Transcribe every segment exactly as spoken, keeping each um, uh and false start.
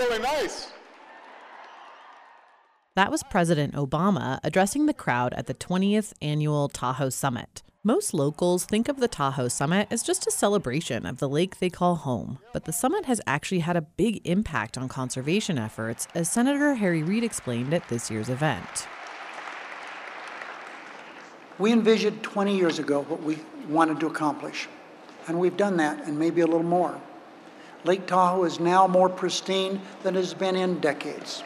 really nice. That was President Obama addressing the crowd at the twentieth Annual Tahoe Summit. Most locals think of the Tahoe Summit as just a celebration of the lake they call home. But the summit has actually had a big impact on conservation efforts, as Senator Harry Reid explained at this year's event. We envisioned twenty years ago what we wanted to accomplish, and we've done that and maybe a little more. Lake Tahoe is now more pristine than it has been in decades.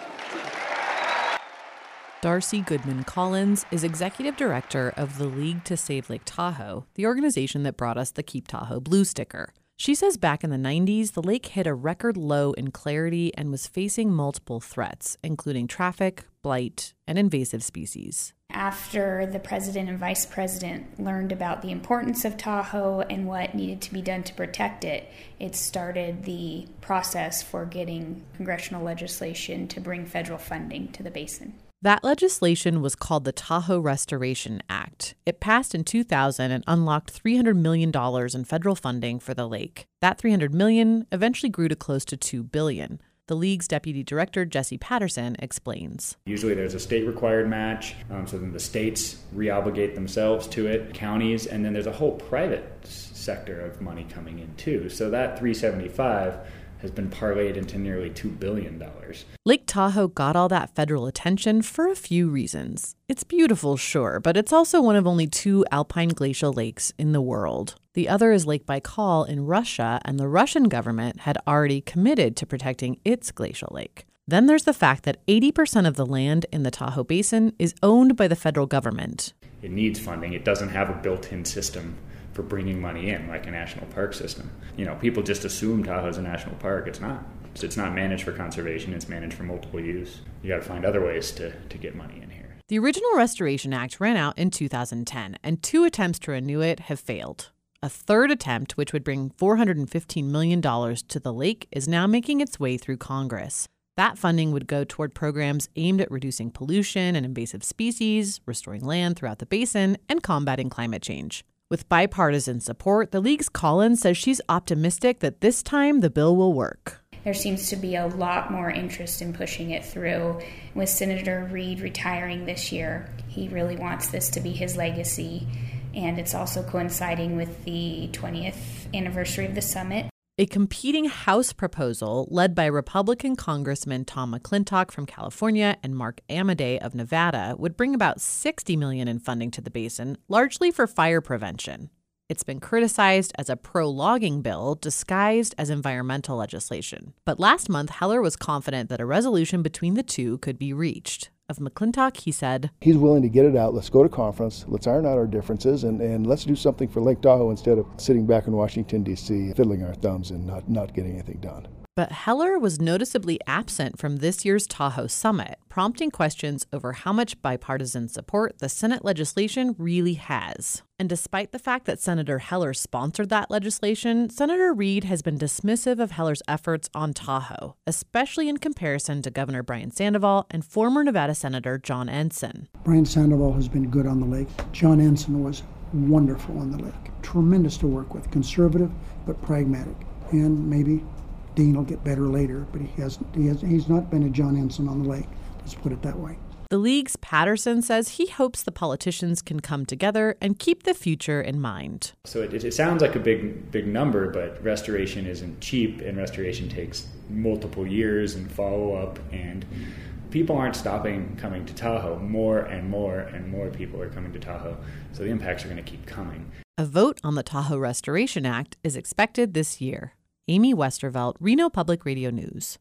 Darcy Goodman Collins is executive director of the League to Save Lake Tahoe, the organization that brought us the Keep Tahoe Blue sticker. She says back in the nineties, the lake hit a record low in clarity and was facing multiple threats, including traffic, blight, and invasive species. After the president and vice president learned about the importance of Tahoe and what needed to be done to protect it, it started the process for getting congressional legislation to bring federal funding to the basin. That legislation was called the Tahoe Restoration Act. It passed in two thousand and unlocked three hundred million dollars in federal funding for the lake. That three hundred million dollars eventually grew to close to two billion dollars. The League's Deputy Director, Jesse Patterson, explains. Usually there's a state-required match, um, so then the states re-obligate themselves to it, counties, and then there's a whole private sector of money coming in too. So that three hundred seventy-five has been parlayed into nearly two billion dollars. Lake Tahoe got all that federal attention for a few reasons. It's beautiful, sure, but it's also one of only two alpine glacial lakes in the world. The other is Lake Baikal in Russia, and the Russian government had already committed to protecting its glacial lake. Then there's the fact that eighty percent of the land in the Tahoe Basin is owned by the federal government. It needs funding. It doesn't have a built-in system for bringing money in, like a national park system. You know, people just assume Tahoe's a national park. It's not. It's not managed for conservation. It's managed for multiple use. You got to find other ways to, to get money in here. The original Restoration Act ran out in two thousand ten, and two attempts to renew it have failed. A third attempt, which would bring four hundred fifteen million dollars to the lake, is now making its way through Congress. That funding would go toward programs aimed at reducing pollution and invasive species, restoring land throughout the basin, and combating climate change. With bipartisan support, the League's Collins says she's optimistic that this time the bill will work. There seems to be a lot more interest in pushing it through. With Senator Reid retiring this year, he really wants this to be his legacy, and it's also coinciding with the twentieth anniversary of the summit. A competing House proposal led by Republican Congressman Tom McClintock from California and Mark Amodei of Nevada would bring about sixty million dollars in funding to the basin, largely for fire prevention. It's been criticized as a pro-logging bill disguised as environmental legislation. But last month, Heller was confident that a resolution between the two could be reached. Of McClintock, he said, he's willing to get it out. Let's go to conference. Let's iron out our differences, and, and let's do something for Lake Tahoe instead of sitting back in Washington, D C, fiddling our thumbs and not, not getting anything done. But Heller was noticeably absent from this year's Tahoe Summit, prompting questions over how much bipartisan support the Senate legislation really has. And despite the fact that Senator Heller sponsored that legislation, Senator Reid has been dismissive of Heller's efforts on Tahoe, especially in comparison to Governor Brian Sandoval and former Nevada Senator John Ensign. Brian Sandoval has been good on the lake. John Ensign was wonderful on the lake. Tremendous to work with, conservative but pragmatic. And maybe Dean will get better later, but he hasn't. He has, he's not been a John Ensign on the lake. Let's put it that way. The League's Patterson says he hopes the politicians can come together and keep the future in mind. So it, it sounds like a big, big number, but restoration isn't cheap, and restoration takes multiple years and follow-up, and people aren't stopping coming to Tahoe. More and more and more people are coming to Tahoe, so the impacts are going to keep coming. A vote on the Tahoe Restoration Act is expected this year. Amy Westervelt, Reno Public Radio News.